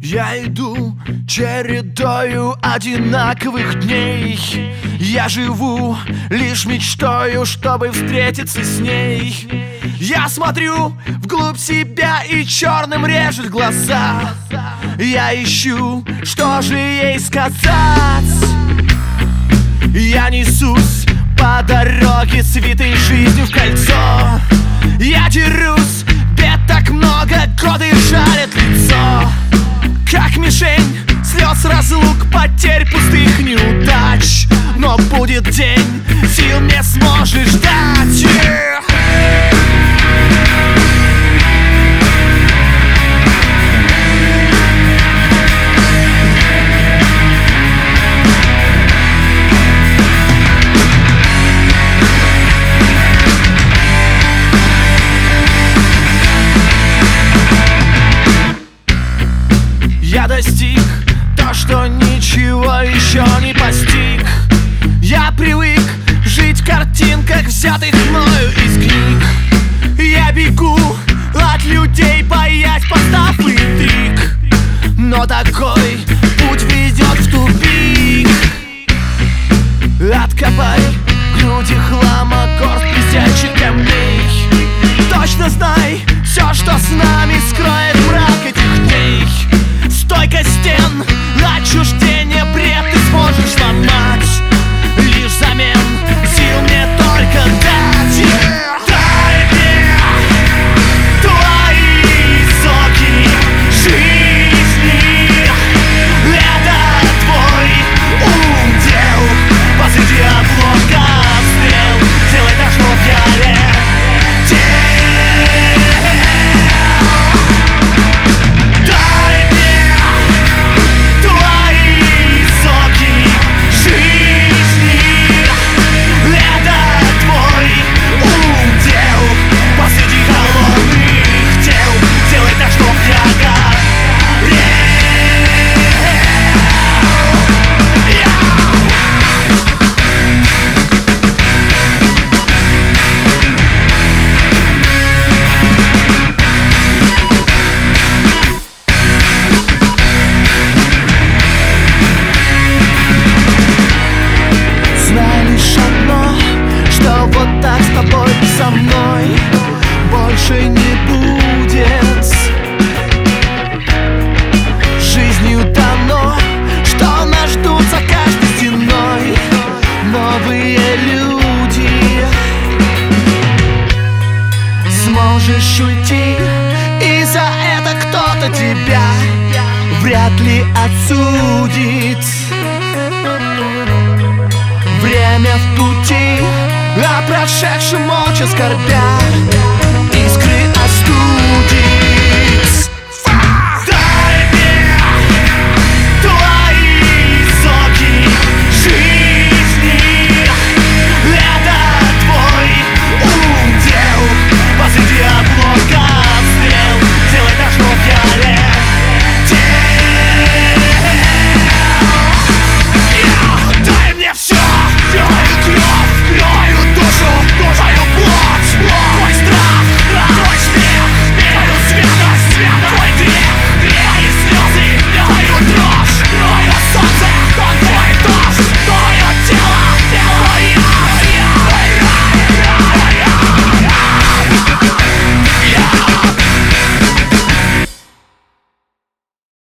Я иду чередою одинаковых дней. Я живу лишь мечтою, чтобы встретиться с ней. Я смотрю вглубь себя и черным режет глаза. Я ищу, что же ей сказать. Я несусь по дороге, свитой жизнью в кольцо. Я дерусь, бед так много, годы жалят лицо. Как мишень слез, разлук, потерь, пустых неудач. Но будет день, сил не сможешь дать. Я достиг то, что ничего еще не постиг. Я привык жить в картинках, взятых мною из книг. Я бегу от людей, боясь постав и интриг. Но такой путь ведет в тупик. Откопай в груди хлама горсть блестящих камней. Точно знай, все, что с нами скроет мрак этих дней. Стойка стен, отчуждение, бред ты сможешь сломать. Лишь взамен сил мне только дать. Дай мне твои соки жизни. Это твой удел. Посреди обложка стрел. Делай так, что я летел. Вот так с тобой, со мной больше не будет. Жизнью дано, что нас ждут за каждой стеной новые люди. Сможешь уйти, и за это кто-то тебя вряд ли отсудит. Время в пути, о прошедшем молча скорбя.